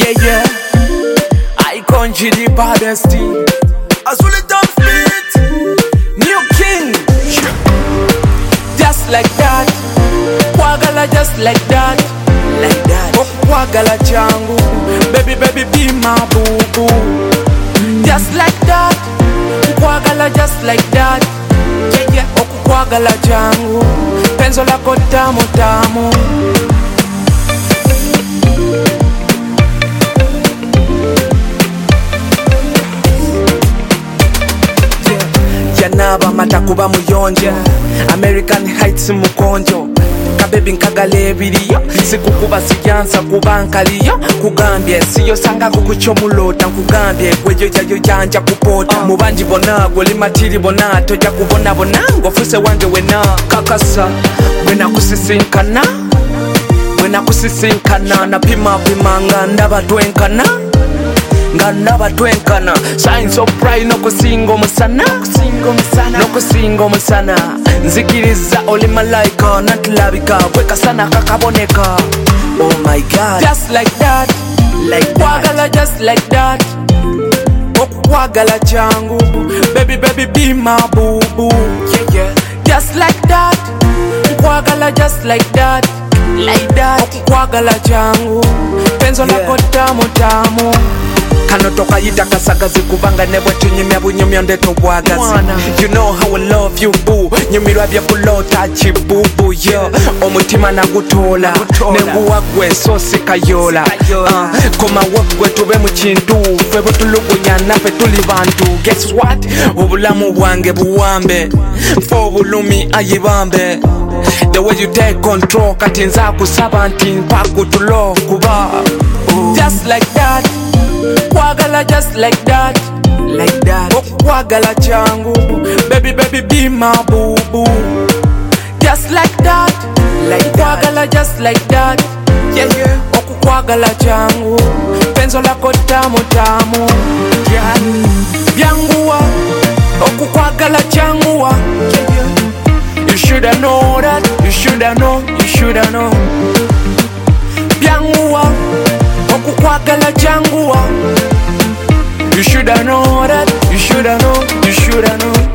yeah. I conjure the baddest thing. Azuli Tom Split, New King. Just like that, kwagala just like that, like that. Kwagala changu, baby baby be my boo boo. Just like that, kwagala just like that, yeah yeah. Kwagala changu, penzo lako tamu tamu. Yanaba matakuba muyonja, American Heights mukonjo. Kabebi nkagala ebiriyo, sikukuba sijansa kuba nkaliyo. Kugambye siyo sanga kukuchomulota, nkugambye gwejo jayo janja kupota. Mubanji bona gweli matiri bona, toja kubona bona ngofuse wange wena. Kakasa wena kusisinkana, wena kusisinkana. Napima pima ngandaba twenkana, ngandaba twenkana. Signs of pride no kusingo musana, no kusingo musana. Nzikiriza oli malaika natlabika kweka sana kakaboneka. Oh my God, just like that, like kwagala just like that. Kwagala changu, baby baby be my boo boo, yeah yeah. Just like that, kwagala just like that, like that. Kwagala changu, penzo lako tamu tamu. Kano toka yita kasagazi kubanga nebo tunyimya bunyumya ndeto bwagazi. You know how I love you boo, nyumirwa bya kulota chibubu yo. Omutima nagutola, nenguwa gwe sosi kayola. Koma wagwe tube mu kintu, febo tulugunya nafe tuli bantu. Guess what? Obulamu bwange buwambe, fo bulumi ayibambe. The way you take control, kati nza kusaba nti mpakutulo kuba. Just like that, kwagala just like that, like that. Kwagala changu, baby baby be my boo boo. Just like that, like kwagala just like that, yeah yeah. Kwagala changu, penzo lako tamu tamu, yeah. Byanguwa, kwagala changuwa, yeah yeah. You shoulda know that, you shoulda know, you shoulda know. Byanguwa, kwagala changuwa. You shoulda know that, you shoulda know, you shoulda know.